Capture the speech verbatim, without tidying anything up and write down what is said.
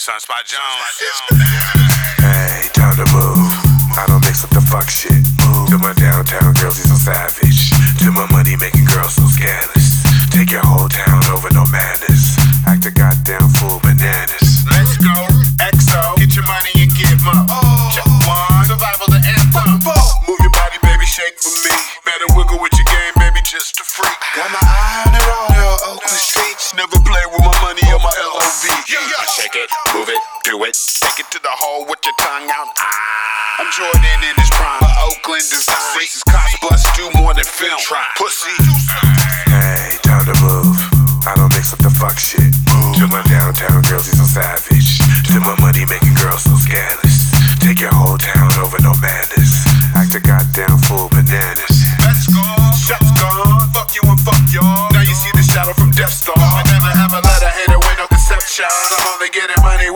Sunspot Jones. Hey, time to move. I don't mix up the fuck shit. Move to my downtown girls, he's so savage. To my money making girls so scandalous. Take your whole town over, no manners. Act a goddamn fool, bananas. Let's go, X O. Get your money and give up. Oh. Check one, survival the anthem. Move your body, baby, shake for me. Better wiggle with your game, baby, just a freak. Got my eye on it all, yo, Oakland streets. Never play with my money or my L O V. Yeah, yeah. Shake it, move it, do it. Take it to the hole with your tongue out. Ah. I'm Jordan in his prime. Oakland design. Racist cops bust, do more than film. Try. Pussy. Hey, time to move. I don't mix up the fuck shit. Move to my downtown girls, he's so savage. To my money making girls so scandalous. Take your whole town